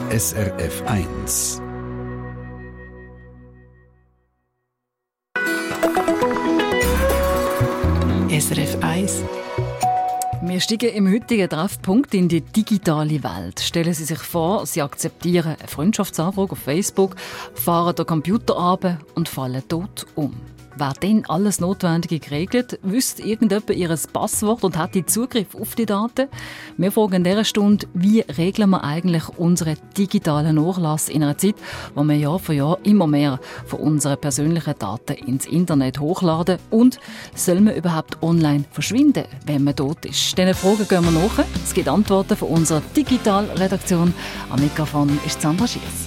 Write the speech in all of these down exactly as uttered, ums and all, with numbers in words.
S R F eins. S R F eins. Wir steigen im heutigen Treffpunkt in die digitale Welt. Stellen Sie sich vor, Sie akzeptieren eine Freundschaftsanfrage auf Facebook, fahren den Computer runter und fallen tot um. Wer dann alles Notwendige geregelt, wüsste irgendjemand ihr Passwort und hat Zugriff auf die Daten? Wir fragen in dieser Stunde, wie regeln wir eigentlich unseren digitalen Nachlass in einer Zeit, wo wir Jahr für Jahr immer mehr von unseren persönlichen Daten ins Internet hochladen? Und soll man überhaupt online verschwinden, wenn man tot ist? Diesen Fragen gehen wir nach. Es gibt Antworten von unserer Digitalredaktion. Am Mikrofon ist Sandra Schiers.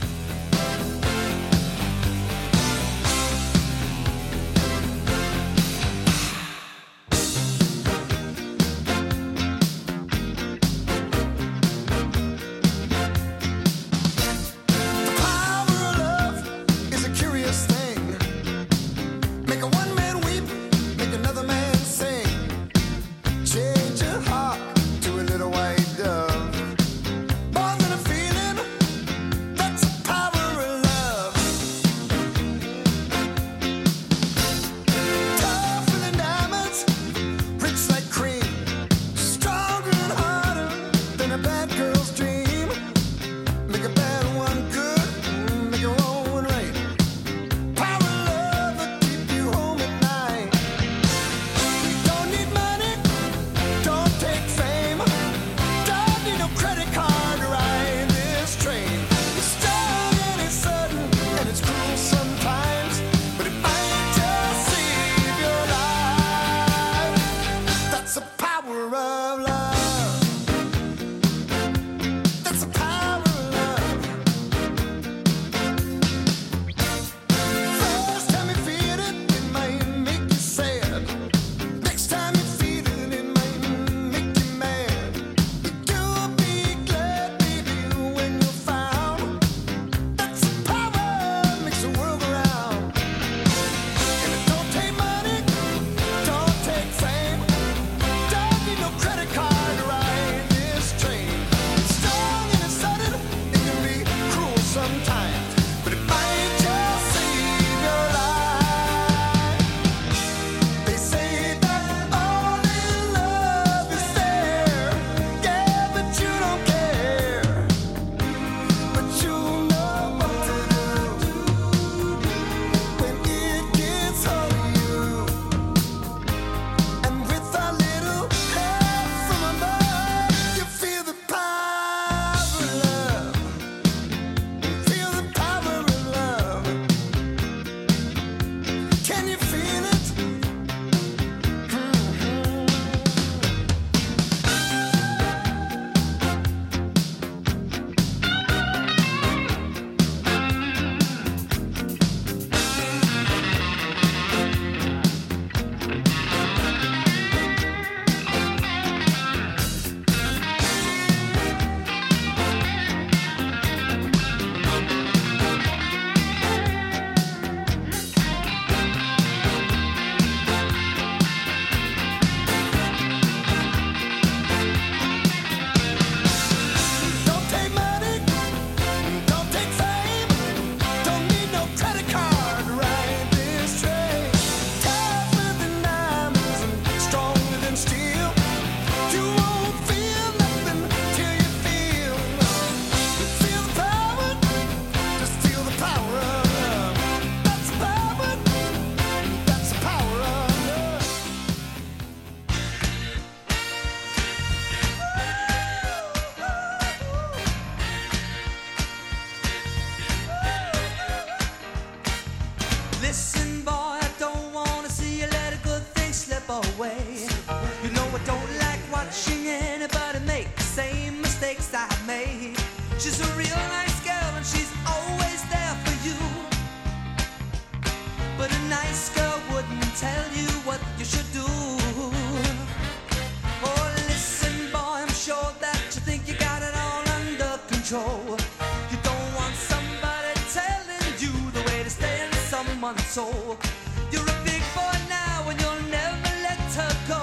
Soul. You're a big boy now and you'll never let her go.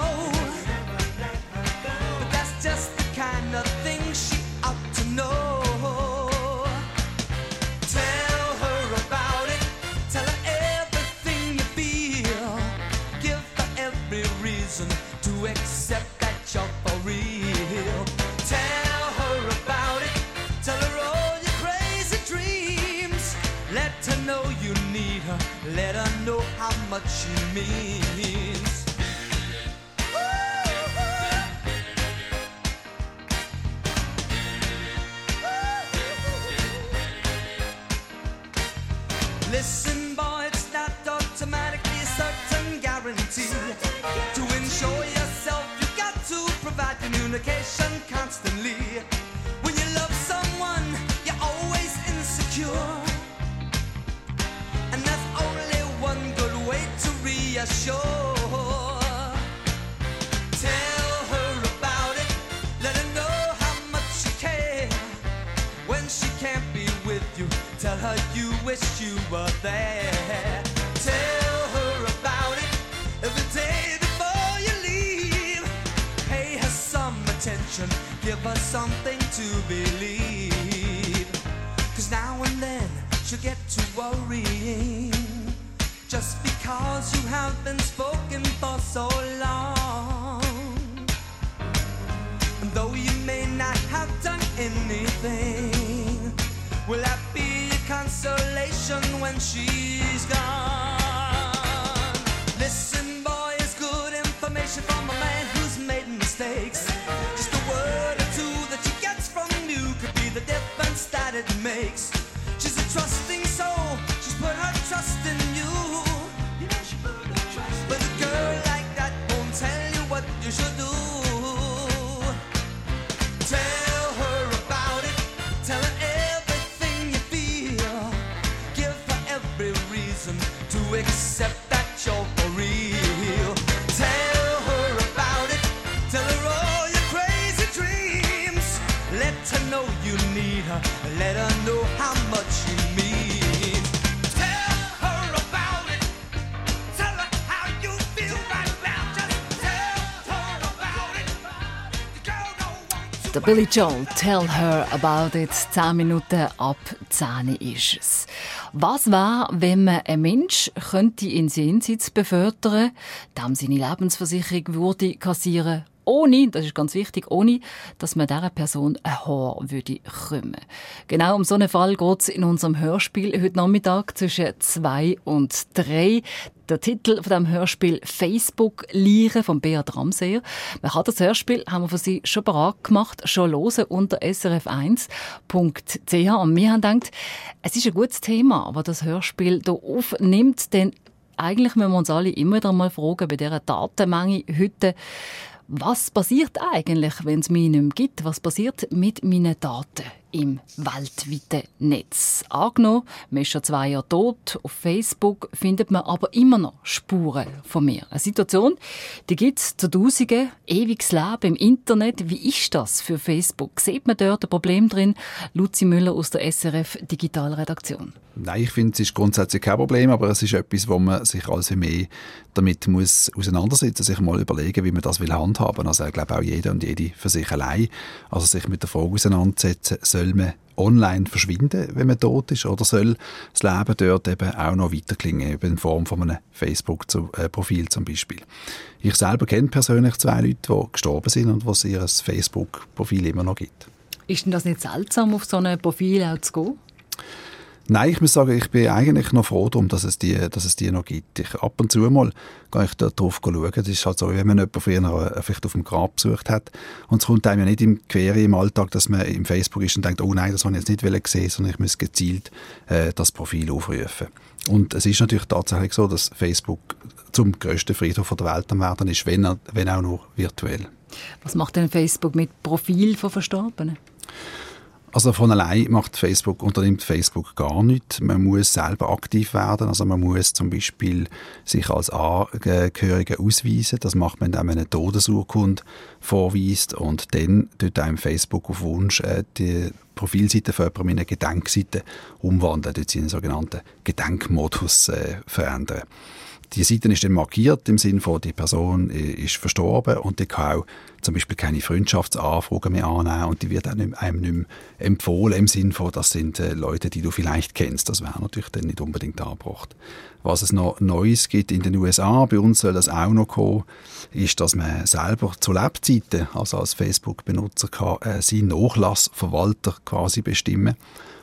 But that's just the kind of thing she ought to know. much she means. Listen, boy, it's not automatically a certain guarantee. To ensure yourself, you've got to provide communication constantly. When you love someone, you're always insecure. And there's only one good way to reassure. Tell her about it, let her know how much you care. When she can't be with you, tell her you wish you were there. Tell her about it every day before you leave. Pay her some attention, give her something to believe. Cause now and then she'll get to worrying, just because you have been spoken for so long. And though you may not have done anything, will that be a consolation when she's gone? Listen, boy, it's good information from a man who's made mistakes. Just a word or two that she gets from you could be the difference that it makes. She's a trusting soul, she's put her trust in you. You know she put her trust in you. But a girl like that won't tell you what you should do. Tell her about it, tell her everything you feel. Give her every reason to accept that you're for real. Tell her about it, tell her all your crazy dreams. Let her know you need her, let her know how much you mean. Tell her about it, tell her how you feel right now. Just tell her about it. The girl don't want Der Billy Joel, Tell Her About It. zehn Minuten ab zehn ist es. Was wäre, wenn man einen Mensch könnte ins Jenseits befördern, dem seine Lebensversicherung würde kassieren, ohne, das ist ganz wichtig, ohne, dass man dieser Person ein Haar würde krümmen. Genau um so einen Fall geht es in unserem Hörspiel heute Nachmittag zwischen zwei und drei. Der Titel von diesem Hörspiel «Facebook-Liere» von Beat Ramseyer. Man kann das Hörspiel, haben wir für Sie schon bereit gemacht, schon hören unter s r f eins punkt c h. Und wir haben gedacht, es ist ein gutes Thema, aber das Hörspiel hier aufnimmt, denn eigentlich müssen wir uns alle immer wieder mal fragen, bei dieser Datenmenge heute, was passiert eigentlich, wenn es mich nicht mehr gibt? Was passiert mit meinen Daten im weltweiten Netz? Angenommen, man ist schon zwei Jahre tot. Auf Facebook findet man aber immer noch Spuren von mir. Eine Situation, die gibt es zu Tausenden. Ewiges Leben im Internet. Wie ist das für Facebook? Sieht man dort ein Problem drin? Luzi Müller aus der S R F Digitalredaktion. Nein, ich finde, es ist grundsätzlich kein Problem, aber es ist etwas, wo man sich also mehr damit muss auseinandersetzen, sich mal überlegen, wie man das will handhaben. Also ich glaube auch jeder und jede für sich allein. Also sich mit der Frage auseinandersetzen, soll man online verschwinden, wenn man tot ist, oder soll das Leben dort eben auch noch weiterklingen, eben in Form von einem Facebook-Profil zum Beispiel. Ich selber kenne persönlich zwei Leute, die gestorben sind und was ihr Facebook-Profil immer noch gibt. Ist denn das nicht seltsam, auf so ein Profil auch zu gehen? Nein, ich muss sagen, ich bin eigentlich noch froh darum, dass es die, dass es die noch gibt. Ich, ab und zu mal gehe ich dort drauf schauen. Das ist halt so, wenn man jemanden früher vielleicht auf dem Grab besucht hat. Und es kommt einem ja nicht im Quere im Alltag, dass man im Facebook ist und denkt, oh nein, das habe ich jetzt nicht gesehen, sondern ich muss gezielt äh, das Profil aufrufen. Und es ist natürlich tatsächlich so, dass Facebook zum grössten Friedhof der Welt am werden ist, wenn, wenn auch nur virtuell. Was macht denn Facebook mit Profil von Verstorbenen? Also von allein macht Facebook, unternimmt Facebook gar nichts. Man muss selber aktiv werden. Also man muss zum Beispiel sich als Angehöriger ausweisen. Das macht man, indem man eine Todesurkunde vorweist und dann tut einem Facebook auf Wunsch äh, die Profilseite von jemandem in eine Gedenkseite umwandeln, dort sie einen sogenannten Gedenkmodus äh, verändern. Die Seite ist dann markiert im Sinne von, die Person ist verstorben und die kann auch zum Beispiel keine Freundschaftsanfragen mehr annehmen und die wird einem nicht mehr empfohlen im Sinne von, das sind äh, Leute, die du vielleicht kennst. Das wäre natürlich dann nicht unbedingt angebracht. Was es noch Neues gibt in den U S A, bei uns soll das auch noch kommen, ist, dass man selber zu Lebzeiten, also als Facebook-Benutzer, kann, äh, seinen Nachlassverwalter quasi bestimmen.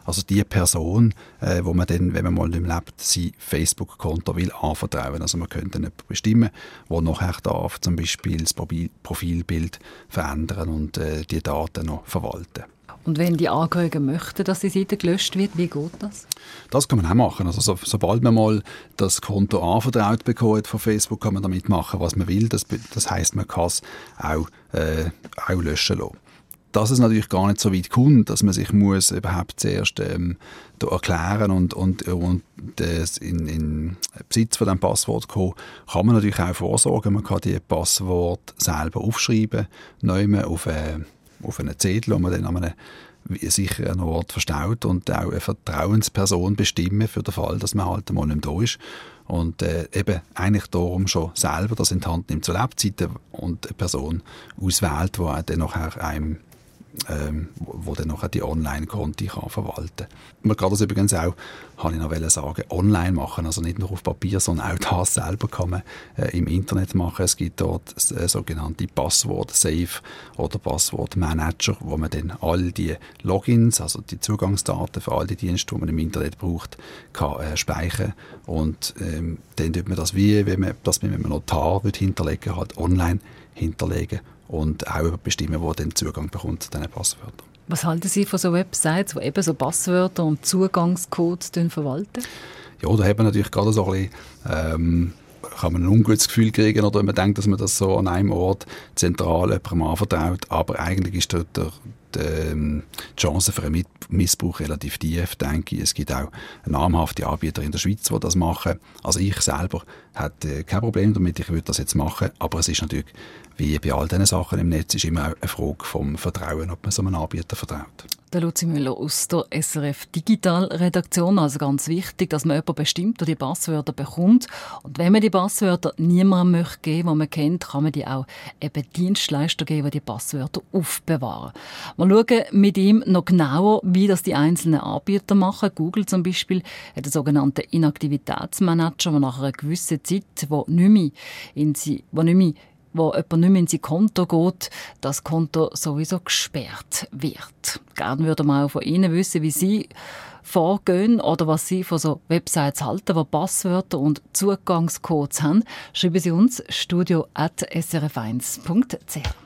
Also die Person, äh, wo man dann, wenn man mal nicht mehr lebt, sein Facebook-Konto will anvertrauen. Also man könnte jemanden bestimmen, der nachher darf zum Beispiel das Profilbild verändern und äh, die Daten noch verwalten. Und wenn die Angehörigen möchten, dass die Seite gelöscht wird, wie geht das? Das kann man auch machen. Also so, sobald man mal das Konto anvertraut bekommt von Facebook, kann man damit machen, was man will. Das, das heisst, man kann es auch, äh, auch löschen lassen. Dass es natürlich gar nicht so weit kommt, dass man sich muss überhaupt zuerst ähm, da erklären und, und, und äh, in, in Besitz von diesem Passwort kommen, kann man natürlich auch vorsorgen. Man kann die Passwort selber aufschreiben, neu auf eine auf einen Zettel, wo man dann an einem sicheren Ort verstaut und auch eine Vertrauensperson bestimmen für den Fall, dass man halt mal nicht mehr da ist. Und äh, eben eigentlich darum schon selber das in die Hand nimmt zu Lebzeiten und eine Person auswählt, die dann nachher einem Ähm, wo dann nachher die Online-Konti kann verwalten kann. Man kann das übrigens auch, habe ich noch sagen, online machen, also nicht nur auf Papier, sondern auch das selber kann man äh, im Internet machen. Es gibt dort äh, sogenannte Passwort-Safe oder Passwort-Manager, wo man dann all die Logins, also die Zugangsdaten für all die Dienste, die man im Internet braucht, kann äh, speichern und ähm, dann tut man das wie, wenn man das mit einem Notar wird hinterlegen, halt online hinterlegen und auch bestimmen, wo den Zugang bekommt zu diesen Passwörtern. Was halten Sie von so Websites, die eben so Passwörter und Zugangscodes verwalten? Ja, da hat man natürlich gerade so ein bisschen, ähm, kann man ein ungutes Gefühl kriegen, oder wenn man denkt, dass man das so an einem Ort zentral jemandem anvertraut, aber eigentlich ist dort der, der, die Chance für einen Missbrauch relativ tief, denke ich. Es gibt auch namhafte Anbieter in der Schweiz, die das machen. Also ich selber hätte kein Problem damit, ich würde das jetzt machen, aber es ist natürlich, wie bei all diesen Sachen im Netz, ist immer auch eine Frage vom Vertrauen, ob man so einem Anbieter vertraut. Der Luzi Müller aus der S R F Digital-Redaktion. Also ganz wichtig, dass man jemanden bestimmt, der die Passwörter bekommt. Und wenn man die Passwörter niemandem möchte geben, den man kennt, kann man die auch eben Dienstleister geben, die die Passwörter aufbewahren. Wir schauen mit ihm noch genauer, wie das die einzelnen Anbieter machen. Google zum Beispiel hat einen sogenannten Inaktivitätsmanager, der nach einer gewissen Zeit, wo nicht mehr in sie, wo nicht mehr wo jemand nicht mehr in sein Konto geht, das Konto sowieso gesperrt wird. Gerne würden wir auch von Ihnen wissen, wie Sie vorgehen oder was Sie von so Websites halten, die Passwörter und Zugangscodes haben. Schreiben Sie uns studio at s r f eins punkt c h.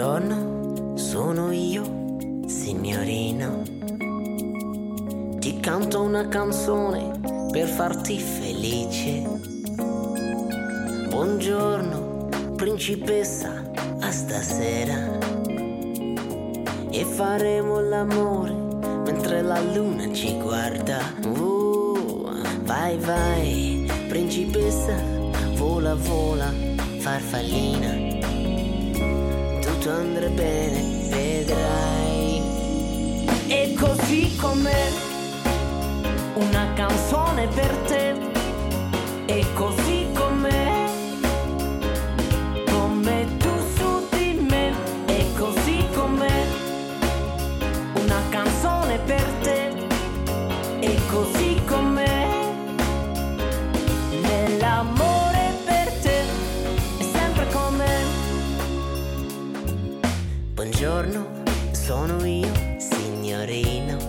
Buongiorno, sono io, signorino. Ti canto una canzone per farti felice. Buongiorno, principessa, a stasera. E faremo l'amore mentre la luna ci guarda. Uh, vai, vai, principessa, vola, vola, farfallina. Tutto andrà bene, vedrai. E così com'è una canzone per te, e così com'è, come tu su di me, e così com'è, una canzone per te, e così com'è, nell'amore per te, è sempre com'è. Buongiorno, sono io, signorino.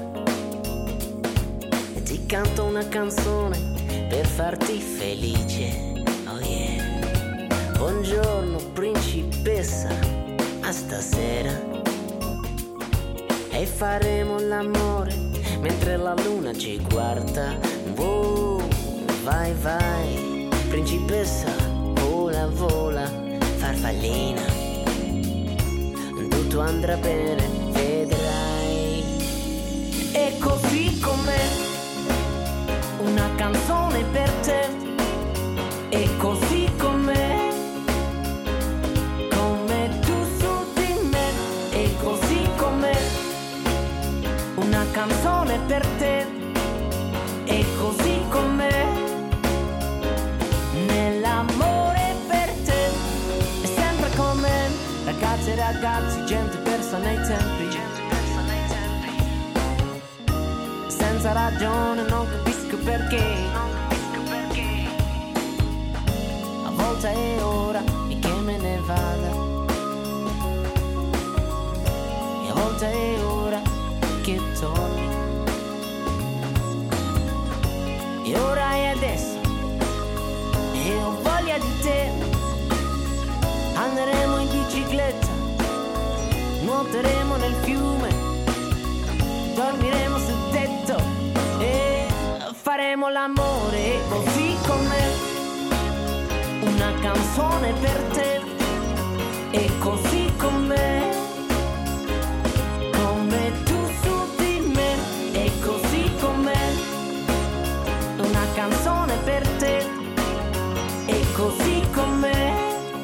Ti canto una canzone per farti felice, oh yeah. Buongiorno principessa, a stasera. E faremo l'amore mentre la luna ci guarda. Oh, vai vai, principessa, vola vola, farfallina. Tutto andrà bene, vedrai. E così com'è una canzone per te, e così com'è, come tu su di me, e così com'è, una canzone per te, e così com'è, nell'amore per te, è sempre com'è. Ragazze e ragazzi, gente persa nei tempi, gente persa nei tempi, senza ragione non capisco perché, non capisco perché. A volte è ora e che me ne vada, e a volte è ora che torni. E ora è adesso, e ho voglia di te. Andremo in bicicletta, nuoteremo nel fiume, dormiremo sul tetto e faremo l'amore, così com'è, una canzone per te, e così com'è, come tu su di me, e così com'è, una canzone per te, e così com'è,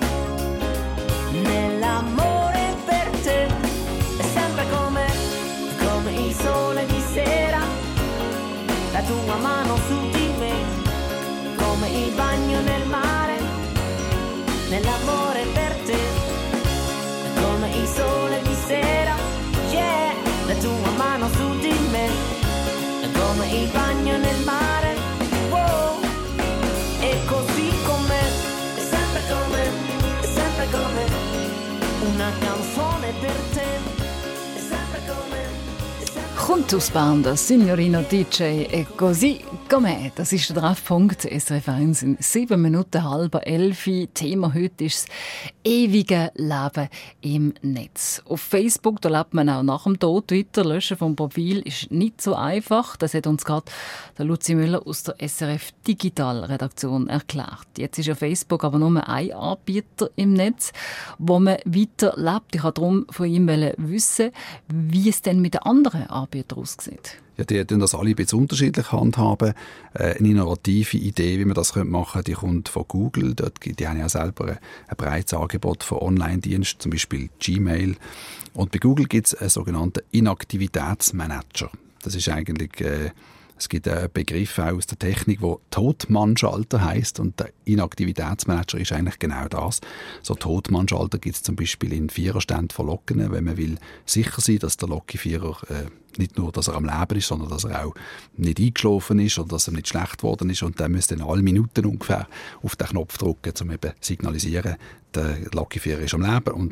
nell'amore per te, è sempre com'è, come il sole di sera, la tua mano su di me, come il bagno nel mare, nell'amore per te, come il sole di sera, yeah, la tua mano su di me, come il bagno nel mare, wow, e così com'è, è sempre com'è, è sempre com'è, una canzone per te, è sempre com'è. Kommt aus Bern, der Signorino D J, e così com'è. Das ist der Treffpunkt S R F eins in sieben Minuten halb elf. Thema heute ist das ewige Leben im Netz. Auf Facebook da lebt man auch nach dem Tod. Twitter löschen vom Profil ist nicht so einfach. Das hat uns gerade der Luzi Müller aus der S R F Digital Redaktion erklärt. Jetzt ist ja Facebook aber nur ein Anbieter im Netz, wo man weiter lebt. Ich wollte darum von ihm wissen, wie es denn mit den anderen Anbietern aussieht. Ja, die tun das alle ein bisschen unterschiedlich handhaben. Äh, eine innovative Idee, wie man das machen könnte, die kommt von Google. Dort, die haben ja selber ein, ein breites Angebot von Online-Diensten, zum Beispiel Gmail. Und bei Google gibt es einen sogenannten Inaktivitätsmanager. Das ist eigentlich... Äh, Es gibt einen Begriff auch aus der Technik, der Totmannschalter heisst, und der Inaktivitätsmanager ist eigentlich genau das. So Totmannschalter gibt es zum Beispiel in Viererständen von Locken, wenn man will sicher sein, dass der Lokivierer äh, nicht nur, dass er am Leben ist, sondern dass er auch nicht eingeschlafen ist oder dass er nicht schlecht geworden ist, und dann müsste dann alle Minuten ungefähr auf den Knopf drücken, um eben signalisieren, der Lokivierer ist am Leben und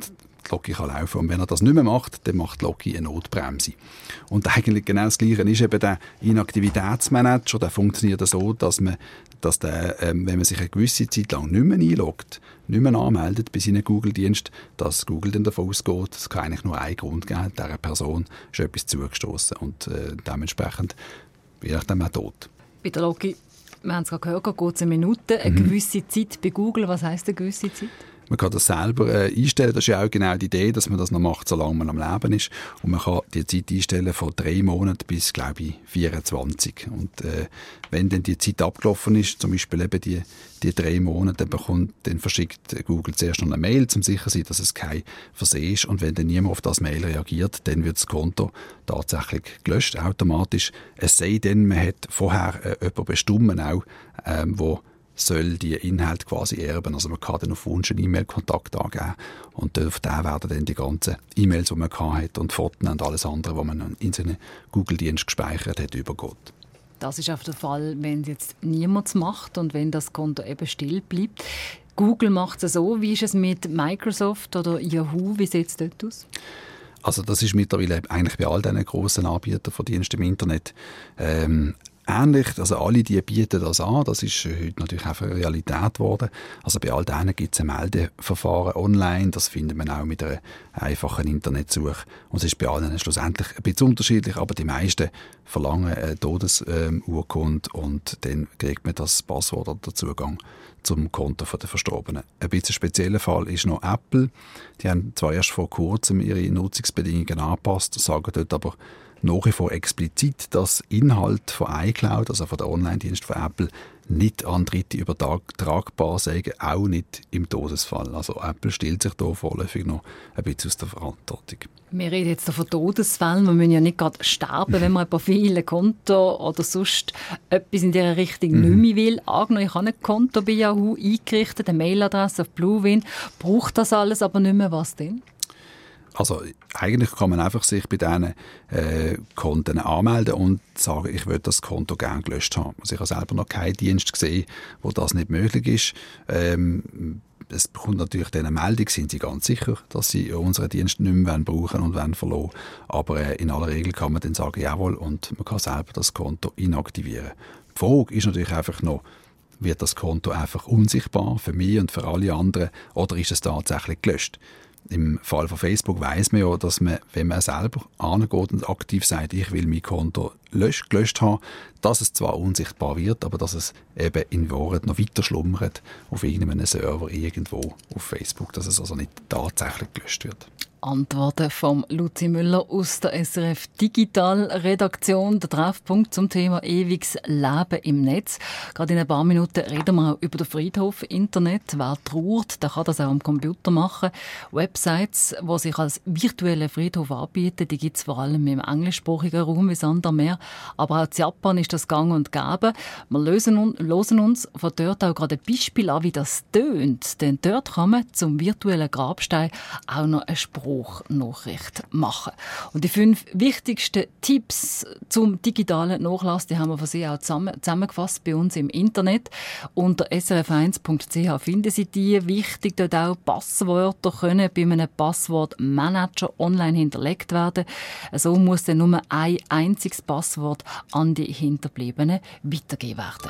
die Loki kann laufen. Und wenn er das nicht mehr macht, dann macht die Loki eine Notbremse. Und eigentlich genau das Gleiche ist eben der Inaktivitätsmanager. Der funktioniert so, dass man, dass der, ähm, wenn man sich eine gewisse Zeit lang nicht mehr einloggt, nicht mehr anmeldet bei seinem Google-Dienst, dass Google dann davon ausgeht, es kann eigentlich nur einen Grund geben, dieser Person ist etwas zugestoßen und äh, dementsprechend je nachdem auch tot. Bei der Loki, wir haben es gerade gehört, geht es eine Minute, eine mhm. gewisse Zeit bei Google. Was heisst eine gewisse Zeit? Man kann das selber äh, einstellen. Das ist ja auch genau die Idee, dass man das noch macht, solange man am Leben ist. Und man kann die Zeit einstellen von drei Monaten bis, glaube ich, vierundzwanzig. Und äh, wenn dann die Zeit abgelaufen ist, zum Beispiel eben die, die drei Monate, dann, bekommt, dann verschickt Google zuerst noch eine Mail, um sicher zu sein, dass es kein Versehen ist. Und wenn dann niemand auf das Mail reagiert, dann wird das Konto tatsächlich gelöscht, automatisch. Es sei denn, man hat vorher äh, jemanden bestimmt, auch, ähm, wo soll die Inhalte quasi erben. Also man kann dann auf Wunsch einen E-Mail-Kontakt angeben und auf den werden dann die ganzen E-Mails, die man hat und Fotos und alles andere, was man in seinen Google-Dienst gespeichert hat, übergeht. Das ist auch der Fall, wenn es jetzt niemand macht und wenn das Konto eben still bleibt. Google macht es so. Wie ist es mit Microsoft oder Yahoo? Wie sieht es dort aus? Also das ist mittlerweile eigentlich bei all diesen grossen Anbietern von Diensten im Internet ähm, ähnlich. Also alle die bieten das an. Das ist heute natürlich auch eine Realität geworden. Also bei all denen gibt es ein Meldeverfahren online. Das findet man auch mit einer einfachen Internetsuche. Und es ist bei allen schlussendlich ein bisschen unterschiedlich, aber die meisten verlangen eine Todesurkunde und dann kriegt man das Passwort oder den Zugang zum Konto der Verstorbenen. Ein bisschen spezieller Fall ist noch Apple. Die haben zwar erst vor kurzem ihre Nutzungsbedingungen angepasst, sagen dort aber nach wie vor explizit, dass Inhalt von iCloud, also von der Online-Dienst von Apple, nicht an Dritte übertragbar sei, auch nicht im Todesfall. Also Apple stellt sich da vorläufig noch ein bisschen aus der Verantwortung. Wir reden jetzt von Todesfällen. Wir müssen ja nicht gerade sterben, wenn man ein Profil, ein Konto oder sonst etwas in dieser Richtung mhm. nicht mehr will. Angenommen, ich habe ein Konto bei Yahoo eingerichtet, eine Mailadresse auf Bluewin, braucht das alles aber nicht mehr. Was denn? Also eigentlich kann man einfach sich bei diesen äh, Konten anmelden und sagen, ich würde das Konto gerne gelöscht haben. Also ich habe selber noch keinen Dienst gesehen, wo das nicht möglich ist. Ähm, es bekommt natürlich dann eine Meldung, sind Sie ganz sicher, dass Sie unseren Dienst nicht mehr brauchen und werden verloren. Aber äh, in aller Regel kann man dann sagen, jawohl, und man kann selber das Konto inaktivieren. Die Frage ist natürlich einfach noch, wird das Konto einfach unsichtbar für mich und für alle anderen oder ist es tatsächlich gelöscht? Im Fall von Facebook weiss man ja, dass man, wenn man selber angeht und aktiv sagt, ich will mein Konto lösch, gelöscht haben, dass es zwar unsichtbar wird, aber dass es eben in Wahrheit noch weiter schlummert auf irgendeinem Server irgendwo auf Facebook, dass es also nicht tatsächlich gelöscht wird. Antworten von Luzi Müller aus der S R F Digital-Redaktion. Der Treffpunkt zum Thema ewiges Leben im Netz. Gerade in ein paar Minuten reden wir auch über den Friedhof Internet. Wer trauert, der kann das auch am Computer machen. Websites, die sich als virtuelle Friedhof anbieten, die gibt es vor allem im englischsprachigen Raum wie Sand am Meer. Aber auch in Japan ist das gang und gäbe. Wir lösen un- hören uns von dort auch gerade ein Beispiel an, wie das tönt. Denn dort kann man zum virtuellen Grabstein auch noch eine Spruchnachricht machen. Und die fünf wichtigsten Tipps zum digitalen Nachlass, die haben wir für Sie auch zusammen, zusammengefasst bei uns im Internet. Unter s r f eins punkt c h finden Sie die. Wichtig dort auch, Passwörter können bei einem Passwortmanager online hinterlegt werden. So muss dann nur ein einziges Passwort an die Hinterbliebenen weitergegeben werden.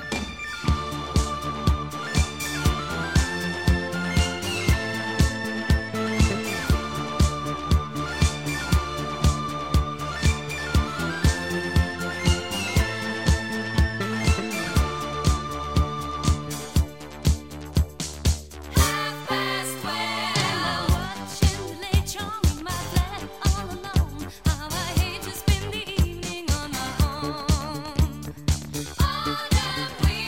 We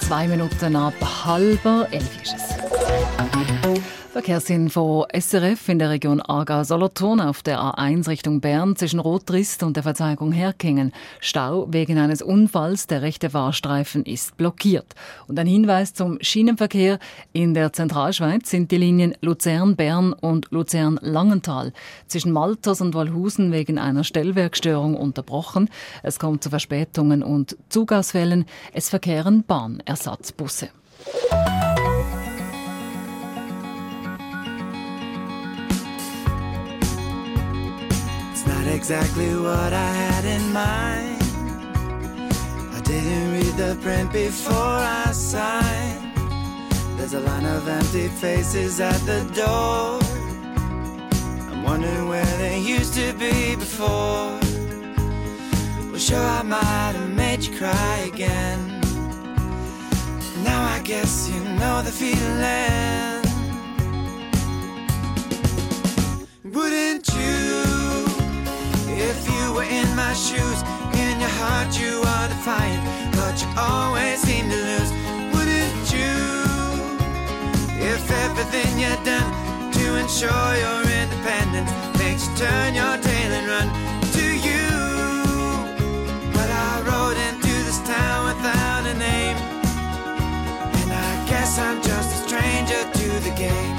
Zwei Minuten ab halber elf ist es. Verkehrsinfo S R F in der Region Aargau-Solothurn auf der A eins Richtung Bern zwischen Rotrist und der Verzweigung Herkingen. Stau wegen eines Unfalls. Der rechte Fahrstreifen ist blockiert. Und ein Hinweis zum Schienenverkehr. In der Zentralschweiz sind die Linien Luzern-Bern und Luzern-Langenthal zwischen Malters und Wallhusen wegen einer Stellwerkstörung unterbrochen. Es kommt zu Verspätungen und Zugausfällen. Es verkehren Bahnersatzbusse. Not exactly what I had in mind. I didn't read the print before I signed. There's a line of empty faces at the door. I'm wondering where they used to be before. Well, sure, I might have made you cry again. Now I guess you know the feeling. Wouldn't you? If you were in my shoes, in your heart you are defiant, but you always seem to lose. Wouldn't you? If everything you've done to ensure your independence makes you turn your tail and run to you. But I rode into this town without a name, and I guess I'm just a stranger to the game.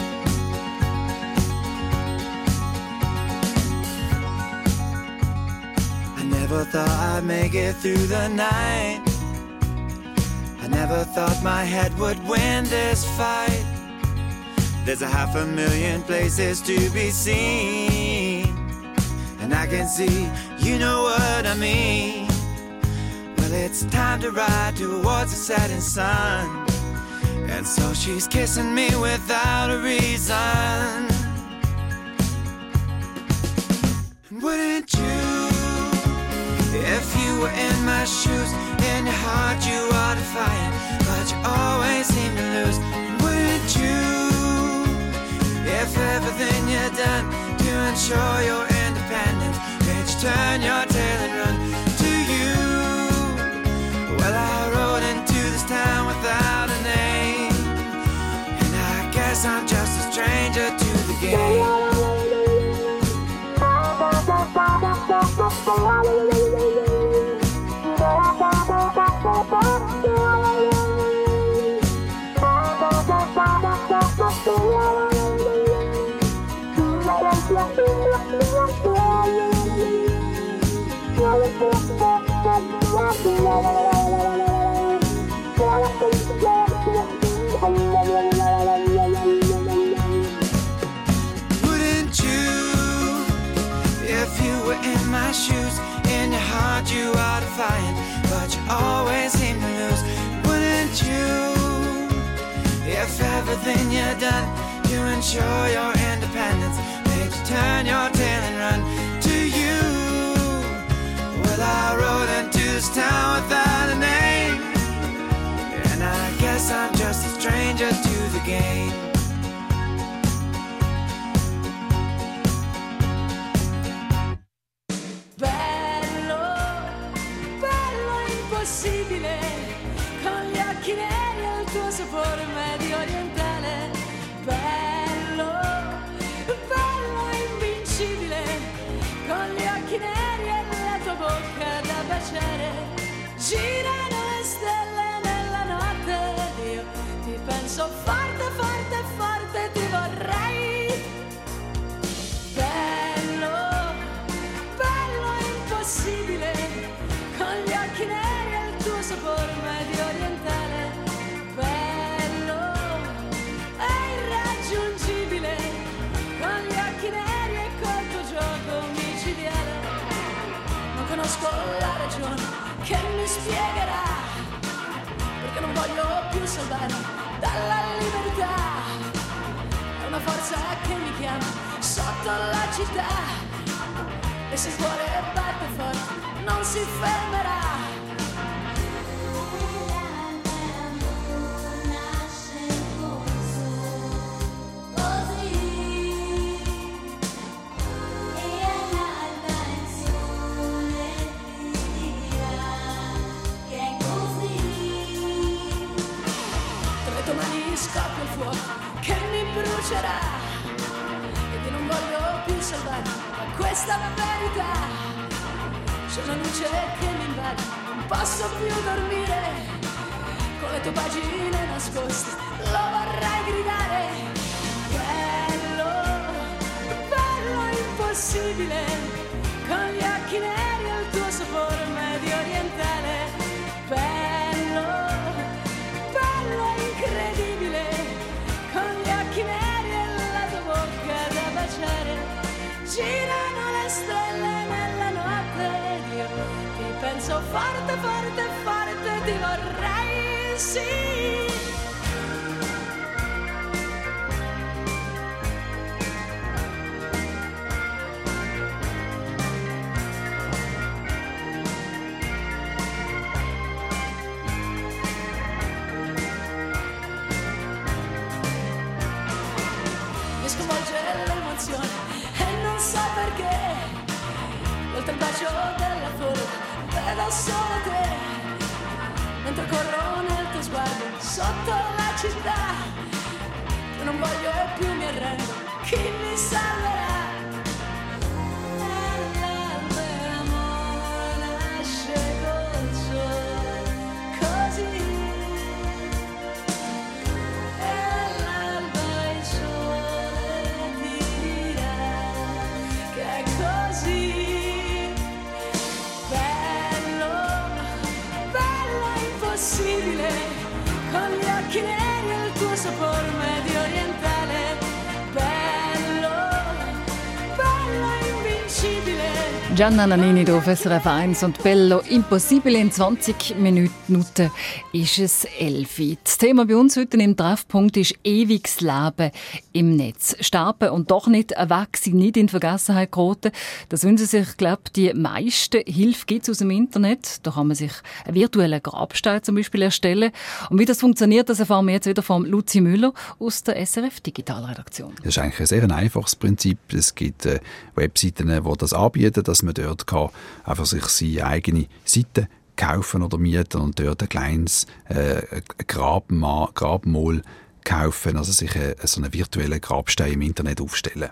Never thought I'd make it through the night. I never thought my head would win this fight. There's a half a million places to be seen, and I can see you know what I mean. Well, it's time to ride towards the setting sun, and so she's kissing me without a reason. Wouldn't you? If you were in my shoes, in your heart you are defiant, but you always seem to lose. Wouldn't you? If everything you've done to ensure your independence made you turn your tail and run to you. Well, I rode into this town without a name, and I guess I'm just a stranger to the game. Wouldn't you? If you were in my shoes, in your heart you are defiant, but you always seem to lose. Wouldn't you? If everything you've done to ensure your independence made you turn your tail and run to you. Well, I rode into this town without a name, and I guess I'm just a stranger to the game. Bello, bello impossibile, con gli occhi neri e il tuo sapore medio orientale. Bello, bello invincibile, con gli occhi neri e la tua bocca da baciare. Girano le stelle nella notte, io ti penso forte, forte, forte, ti vorrei. Bello, bello impossibile, con gli occhi neri e il tuo sapore medio orientale. Bello, è irraggiungibile, con gli occhi neri e col tuo gioco micidiale. Non conosco la ragione che mi spiegherà perché non voglio più salvare dalla libertà. È una forza che mi chiama sotto la città, e se il cuore batte forte non si fermerà. mi scoppia il fuoco che mi brucerà ed io non voglio più salvare, ma questa è la verità. C'è una luce che mi invade, non posso più dormire, con le tue pagine nascoste lo vorrei gridare. Bello, bello impossibile, con gli occhi neri e il tuo sapore medio orientale. Bello, bello incredibile, con gli occhi neri e la tua bocca da baciare. Girano le stelle nella notte ed io ti penso forte, forte, forte, ti vorrei, sì. Mi sconvolge l'emozione e non so perché, oltre il bacio della flor vedo solo te, mentre corro nel tuo sguardo sotto la città. Io non voglio e più mi arrendo, chi mi salverà? L'amore nasce col sole, così, e l'alba il sole ti dirà che è così. Bello, bello impossibile, con gli occhi neri e il tuo sapore medio orientale. Bello, bello invincibile. Gianna Nannini auf S R F eins und Bello Impossibile. In zwanzig Minuten ist es elf. Das Thema bei uns heute im Treffpunkt ist ewiges Leben im Netz. Sterben und doch nicht weg sein, nicht in Vergessenheit geraten. Das wünschen sich, glaube ich, die meisten. Hilfe gibt es aus dem Internet. Da kann man sich einen virtuellen Grabstein zum Beispiel erstellen. Und wie das funktioniert, das erfahren wir jetzt wieder von Luzi Müller aus der S R F Digitalredaktion. Das ist eigentlich ein sehr einfaches Prinzip. Es gibt äh, Webseiten, die das anbieten, dass man dort kann einfach sich seine eigene Seite kaufen oder mieten und dort ein kleines äh, Grabma, Grabmal kaufen, also sich äh, so einen virtuellen Grabstein im Internet aufstellen.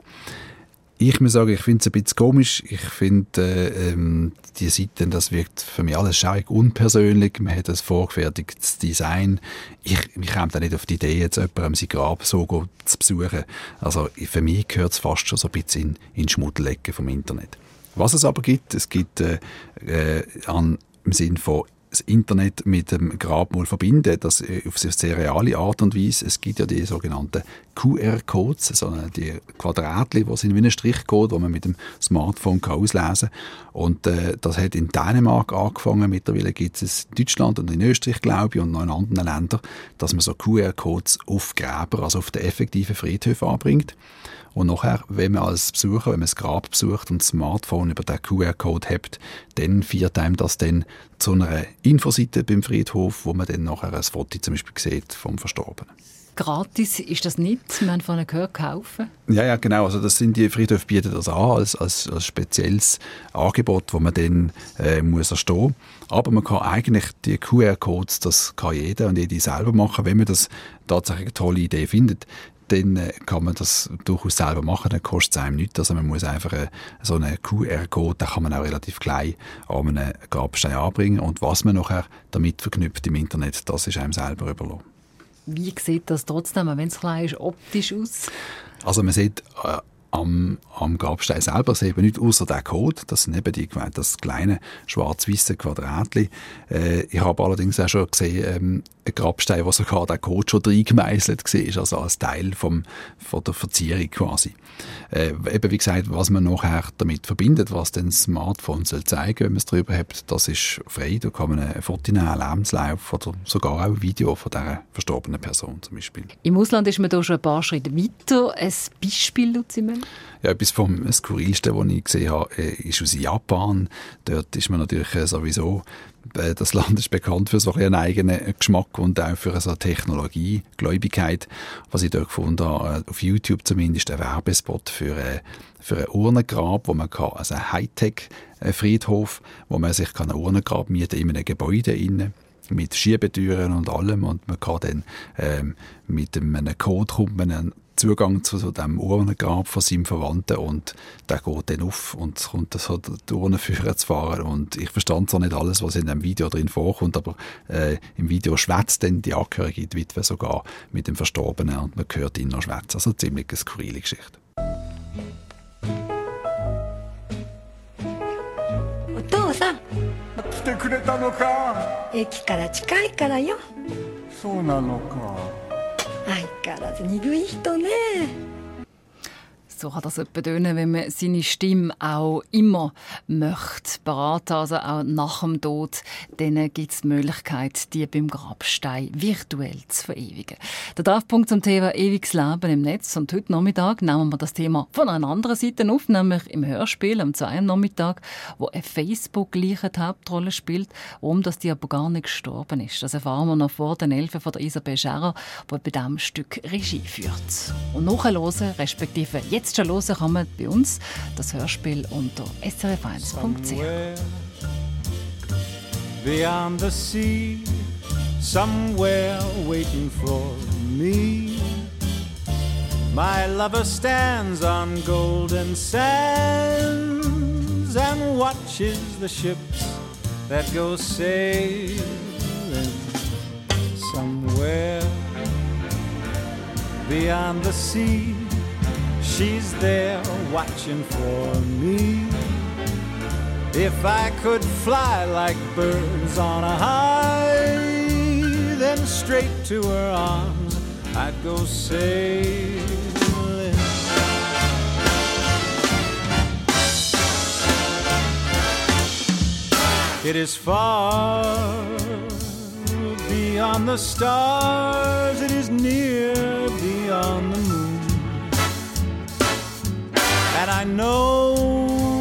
Ich muss sagen, ich finde es ein bisschen komisch. Ich finde, äh, ähm, die Seiten, das wirkt für mich alles schaurig unpersönlich. Man hat ein vorgefertigtes Design. Ich, ich komme da nicht auf die Idee, jetzt jemandem sein Grab so zu besuchen. Also für mich gehört es fast schon so ein bisschen in, in die Schmuddelecke vom Internet. Was es aber gibt, es gibt äh, äh, an, im Sinn von das Internet mit dem Grabmal verbinden, das äh, auf eine sehr reale Art und Weise. Es gibt ja die sogenannten Q R-Codes, also die Quadratchen, die sind wie ein Strichcode, die man mit dem Smartphone kann auslesen kann. Und äh, das hat in Dänemark angefangen. Mittlerweile gibt es in Deutschland und in Österreich, glaube ich, und noch in anderen Ländern, dass man so Q R-Codes auf Gräber, also auf den effektiven Friedhöfen anbringt. Und nachher, wenn man als Besucher, wenn man das Grab besucht und das Smartphone über den Q R-Code hat, dann führt einem das dann zu einer Infoseite beim Friedhof, wo man dann nachher ein Foto zum Beispiel sieht vom Verstorbenen. Gratis ist das nicht, wir haben von gehört, kaufen. Ja, ja, genau. Also das sind die Friedhöfe bieten das an als, als, als spezielles Angebot, das man dann äh, muss erstehen. Aber man kann eigentlich die Q R-Codes, das kann jeder und jede selber machen, wenn man das tatsächlich eine tolle Idee findet. Dann kann man das durchaus selber machen, dann kostet es einem nichts. Also man muss einfach eine, so einen Q R-Code, den kann man auch relativ klein an einen Grabstein anbringen. Und was man nachher damit verknüpft im Internet, das ist einem selber überlassen. Wie sieht das trotzdem, wenn es klein ist, optisch aus? Also man sieht äh, am, am Grabstein selber sieht man nicht außer der Code. Das sind eben die, das kleine schwarz-weiße Quadratchen. Äh, ich habe allerdings auch schon gesehen, ähm, ein Grabstein, wo sogar der Code schon reingemeißelt war, also als Teil vom, von der Verzierung quasi. Äh, eben wie gesagt, was man nachher damit verbindet, was dann das Smartphone soll zeigen, wenn man es darüber hat, das ist frei. Da kann man ein Foto nehmen, einen Lebenslauf oder sogar auch ein Video von dieser verstorbenen Person zum Beispiel. Im Ausland ist man da schon ein paar Schritte weiter. Ein Beispiel, Luzi Müller? Ja, etwas vom Skurrilsten, was ich gesehen habe, ist aus Japan. Dort ist man natürlich sowieso, das Land ist bekannt für so einen eigenen Geschmack und auch für so eine Technologiegläubigkeit. Was ich dort gefunden habe, auf YouTube zumindest, ein Werbespot für, für ein Urnengrab, wo man kann, also ein Hightech-Friedhof, wo man sich ein Urnengrab mieten in einem Gebäude innen. mit Schiebetüren und allem und man kann dann ähm, mit einem Code kommt man einen Zugang zu so dem Urnengrab von seinem Verwandten und der geht dann auf und es kommt so die Urne führen zu fahren und ich verstand zwar nicht alles, was in dem Video drin vorkommt, aber äh, im Video schwätzt dann die Angehörige, die Witwe sogar mit dem Verstorbenen und man hört ihn noch schwätzen. Also ziemlich eine skurrile Geschichte. お父さん、 来てくれたのか。 駅から近いからよ。 そうなのか。 相変わらず鈍い人ね。 So kann das etwa tönen, wenn man seine Stimme auch immer möchte, parat, also auch nach dem Tod. Dann gibt es die Möglichkeit, die beim Grabstein virtuell zu verewigen. Der Treffpunkt zum Thema ewiges Leben im Netz. Und heute Nachmittag nehmen wir das Thema von einer anderen Seite auf, nämlich im Hörspiel am zwei Uhr Nachmittag, wo eine Facebook-Gleiche die Hauptrolle spielt, warum das die aber gar nicht gestorben ist. Das erfahren wir noch vor den Elfen von der Isabel Scherrer, die bei diesem Stück Regie führt. Und nachhören, respektive jetzt schon hören kann man bei uns das Hörspiel unter s r f eins punkt c h. Beyond the sea, somewhere waiting for me, my lover stands on golden sands and watches the ships that go sailing. Somewhere beyond the sea, she's there watching for me. If I could fly like birds on a high, then straight to her arms I'd go sailing. It is far beyond the stars, it is near beyond the moon, and I know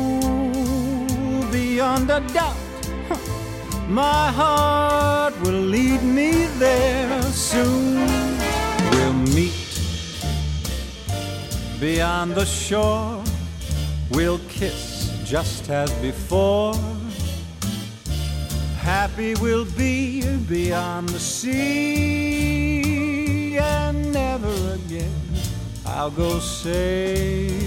beyond a doubt my heart will lead me there soon. We'll meet beyond the shore, we'll kiss just as before. Happy we'll be beyond the sea, and never again I'll go sailing.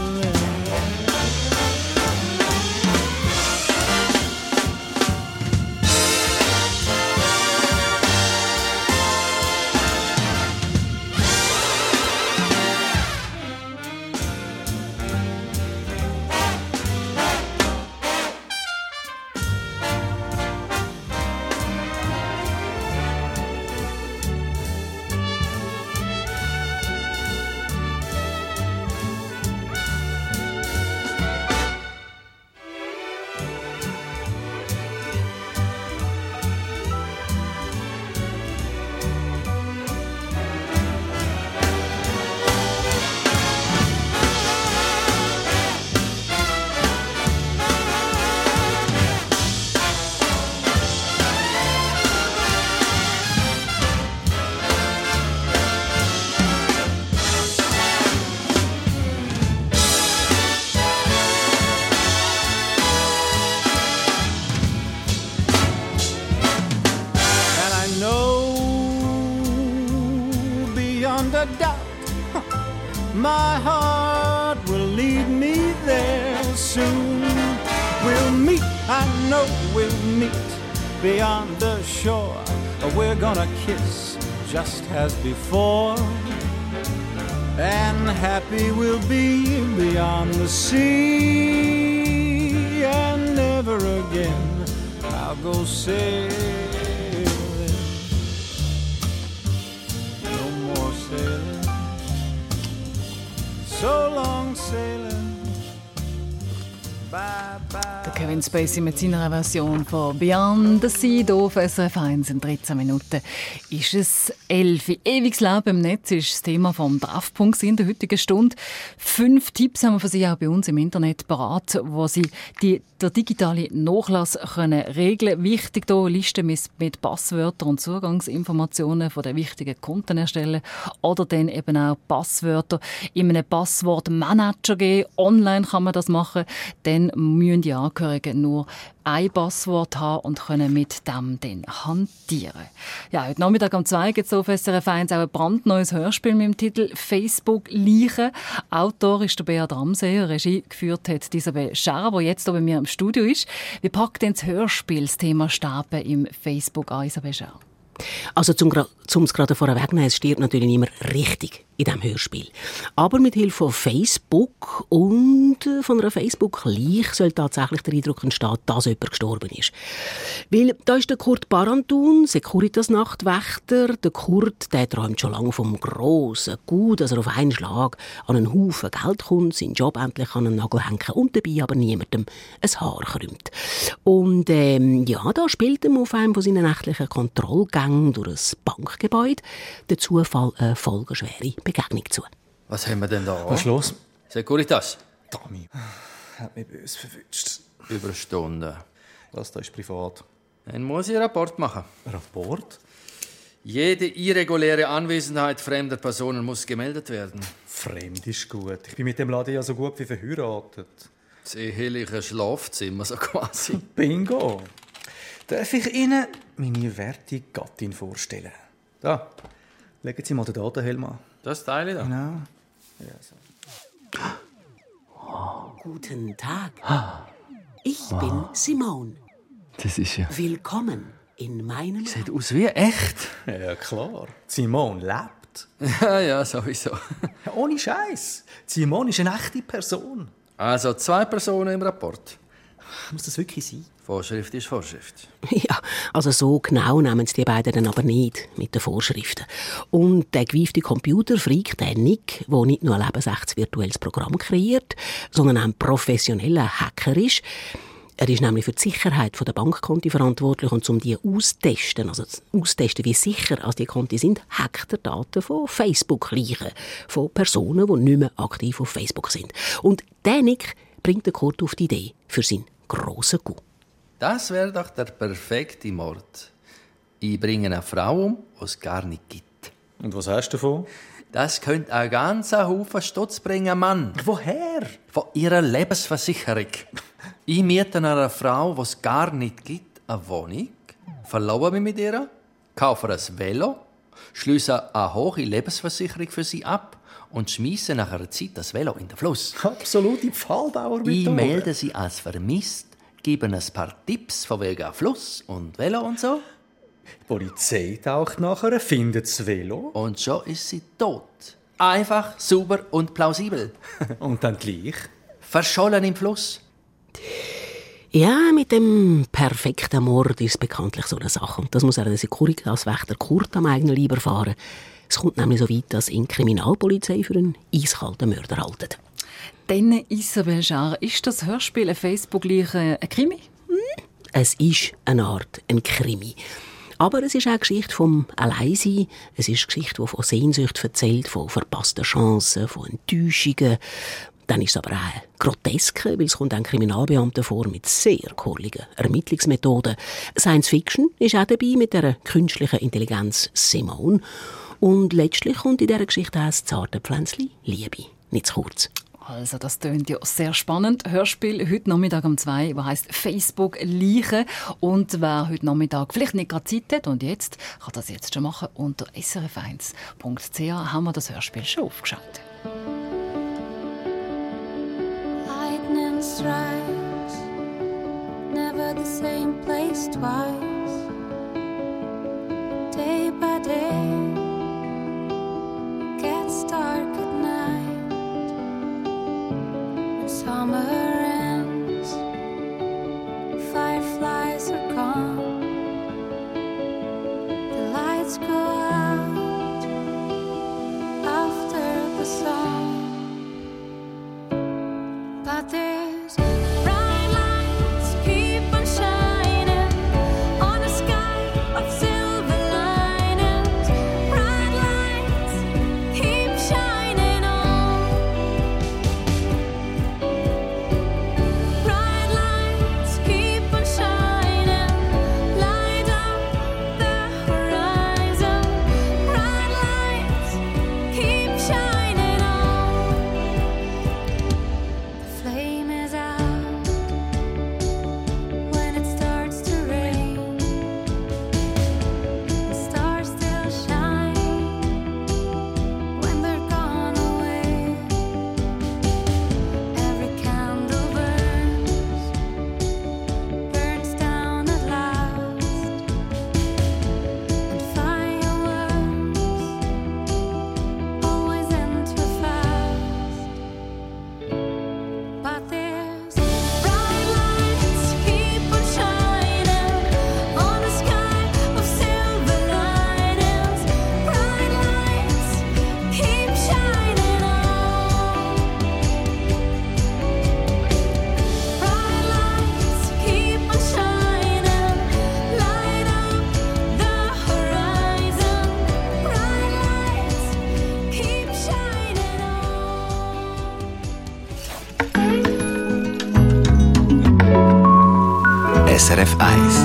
My heart will lead me there soon. We'll meet, I know we'll meet beyond the shore. We're gonna kiss just as before, and happy we'll be beyond the sea, and never again I'll go sailing. No more sailing. So long sailing, bye bye. Der Kevin Spacey mit seiner Version von Beyond the Sea hier auf S R F eins in dreizehn Minuten ist es elf. Ewiges Leben im Netz ist das Thema vom Treffpunkt in der heutigen Stunde. Fünf Tipps haben wir für Sie auch bei uns im Internet parat, wo Sie die, der digitale Nachlass können regeln. Wichtig hier, Listen mit, mit Passwörtern und Zugangsinformationen von den wichtigen Konten erstellen oder dann eben auch Passwörter in einem Passwortmanager geben. Online kann man das machen. Dann müssen die Angehörigen achtjährigen nur ein Passwort haben und können mit dem dann hantieren. Ja, heute Nachmittag um zwei gibt es auf S R F eins auch ein brandneues Hörspiel mit dem Titel «Facebook-Leichen». Autor ist der Beat Ramseyer, Regie geführt hat Isabel Scherber, die jetzt hier bei mir im Studio ist. Wie packt denn das Hörspiel das Thema Sterben im Facebook an, Isabel Scherber? Also zum, zum es gerade vorwegnehmen, es stirbt natürlich nicht mehr richtig in diesem Hörspiel. Aber mit Hilfe von Facebook und von einer Facebook-Leiche soll tatsächlich der Eindruck entstehen, dass jemand gestorben ist. Weil da ist der Kurt Barantun, Securitas-Nachtwächter. Der Kurt, der träumt schon lange vom grossen Gut, dass er auf einen Schlag an einen Haufen Geld kommt, seinen Job endlich an einen Nagel hängen und dabei aber niemandem ein Haar krümmt. Und ähm, ja, da spielt er auf einem von seinen nächtlichen Kontrollgängen durch ein Bankgebäude der Zufall eine folgenschwere Begegnung zu. Was haben wir denn da? Was ist los? Securitas. Tommy, hat mich böse verwünscht. Überstunden. Das da ist privat. Dann muss ich einen Rapport machen. Rapport? Jede irreguläre Anwesenheit fremder Personen muss gemeldet werden. Fremd ist gut. Ich bin mit dem Laden ja so gut wie verheiratet. Das eheliche Schlafzimmer, so quasi. Bingo. Darf ich Ihnen meine werte Gattin vorstellen? Da, legen Sie mal den Datenhelm an. Das Teil da? Genau. Ja, so. Oh, guten Tag. Ich bin Simone. Das ist ja... Willkommen in meinem... Sieht aus wie echt. Ja, klar. Simone lebt. Ja, ja, sowieso. Ja, ohne Scheiß. Simone ist eine echte Person. Also zwei Personen im Rapport. Muss das wirklich sein? Vorschrift ist Vorschrift. Ja, also so genau nehmen es die beiden dann aber nicht mit den Vorschriften. Und der gewiefte Computerfreak, der Nick, der nicht nur ein lebensechtes virtuelles Programm kreiert, sondern auch ein professioneller Hacker ist. Er ist nämlich für die Sicherheit der Bankkonti verantwortlich und um die auszutesten, also auszutesten, wie sicher als die Konti sind, hackt er Daten von Facebook-Leichen, von Personen, die nicht mehr aktiv auf Facebook sind. Und der Nick bringt den Kurt auf die Idee für seinen grossen Coup. Das wäre doch der perfekte Mord. Ich bringe eine Frau um, die es gar nicht gibt. Und was hast du davon? Das könnte einen ganzen Haufen Stutz bringen, Mann. Woher? Von ihrer Lebensversicherung. Ich miete einer Frau, die es gar nicht gibt, eine Wohnung, verlobe mich mit ihr, kaufe ein Velo, schliesse eine hohe Lebensversicherung für sie ab und schmiesse nach einer Zeit das Velo in den Fluss. Absolute Pfahlbauer-Methode. Ich melde sie als vermisst, gebe ein paar Tipps von wegen Fluss und Velo und so. Die Polizei taucht nachher, findet das Velo. Und schon ist sie tot. Einfach, sauber und plausibel. Und dann gleich? Verschollen im Fluss. Ja, mit dem perfekten Mord ist bekanntlich so eine Sache. Und das muss er der Securitas-Wächter Kurt am eigenen Leib erfahren. Es kommt nämlich so weit, dass ihn die Kriminalpolizei für einen eiskalten Mörder haltet. Dann, Isabel Scherber, ist das Hörspiel ein Facebook-Leiche ein Krimi? Hm? Es ist eine Art ein Krimi. Aber es ist auch eine Geschichte vom Alleinsein. Es ist eine Geschichte, die von Sehnsucht erzählt, von verpassten Chancen, von Enttäuschungen. Dann ist es aber auch groteske, weil es kommt ein Kriminalbeamter vor mit sehr kurligen Ermittlungsmethoden. Science Fiction ist auch dabei mit der künstlichen Intelligenz Simone. Und letztlich kommt in dieser Geschichte auch das zarte Pflänzchen Liebe. Nicht zu kurz. Also, das tönt ja sehr spannend. Hörspiel heute Nachmittag um zwei, das heisst Facebook-Leichen. Und wer heute Nachmittag vielleicht nicht gerade Zeit hat und jetzt, kann das jetzt schon machen. Unter s r f eins punkt c h haben wir das Hörspiel schon aufgeschaltet. Lightning strikes, never the same place twice. Day by day, gets dark at night. Summer ends, fireflies are gone, the lights go out after the sun, but there's bright lights keep on shining on a sky of silver linings, bright lights keep shining on. Horizon eins.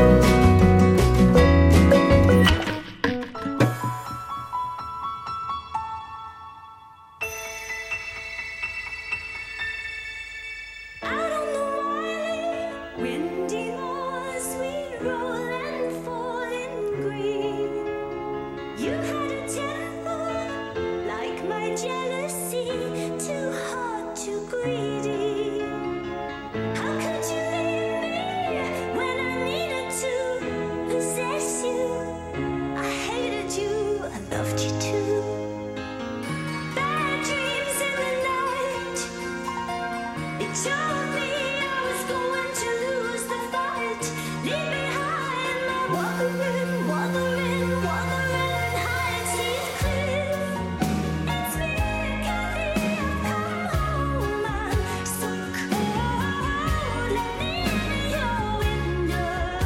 Out on the wily, windy moors, we roll and fall in green. You had a temper like my jealousy, too hot, too greedy. How could you leave me when I needed to possess you? I hated you, I loved you too. Bad dreams in the night. It told me I was going to lose the fight. Leave behind my wuthering, wuthering, wuthering Highseat cliff. It's me, Kathy, I've come home. I'm so cold. Let me in your window.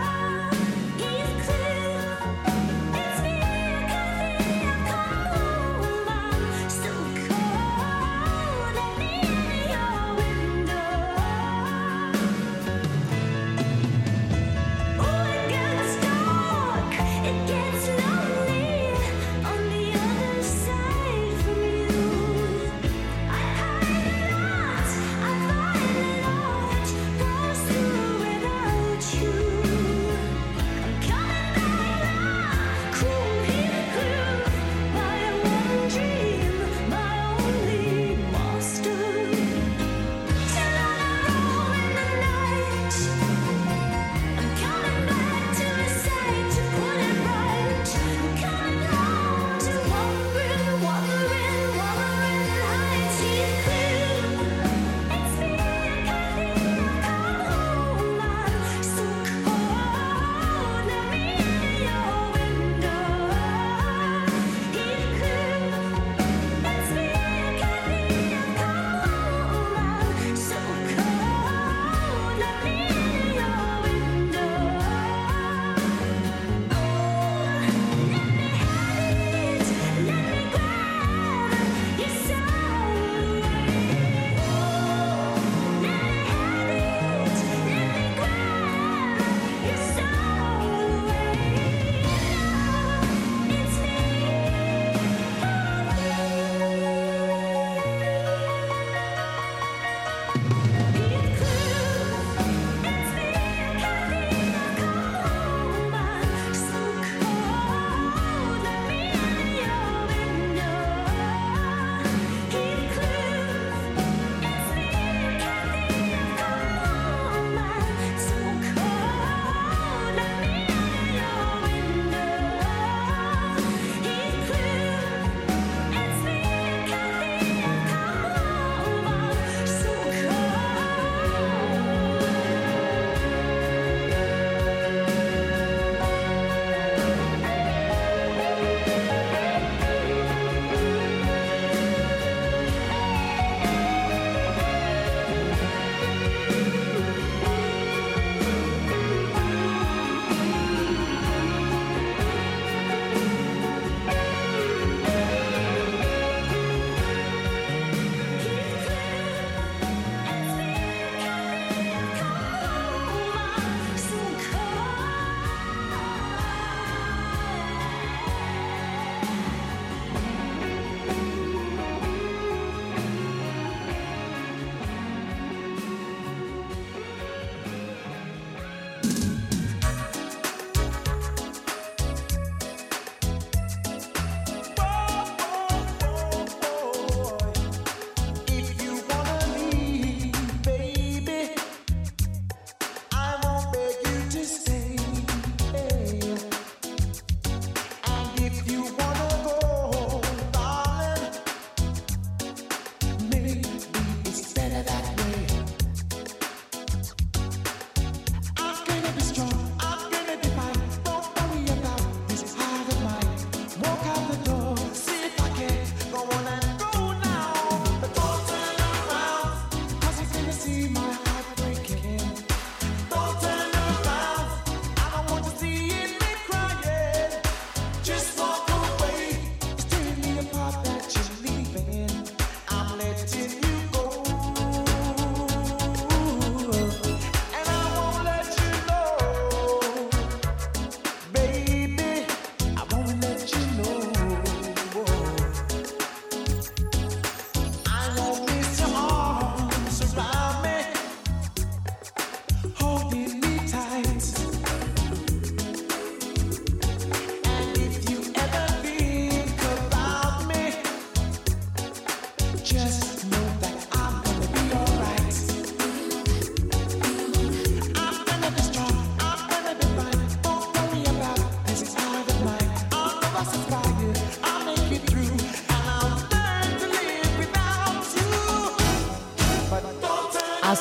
Heathcliff. It's me, Kathy, I've come home. I'm so cold. Let me in your window. Oh, it gets dark, it gets lonely on the other side from you. I pine a lot, I find a lot goes through without you. I'm coming back, cruel Heathcliff, my one dream, my only master. Till I roll in the night. I'm coming back to the side to put it right.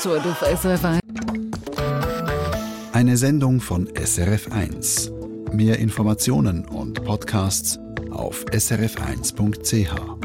Landshut auf S R F eins. Eine Sendung von S R F eins. Mehr Informationen und Podcasts auf s r f eins punkt c h.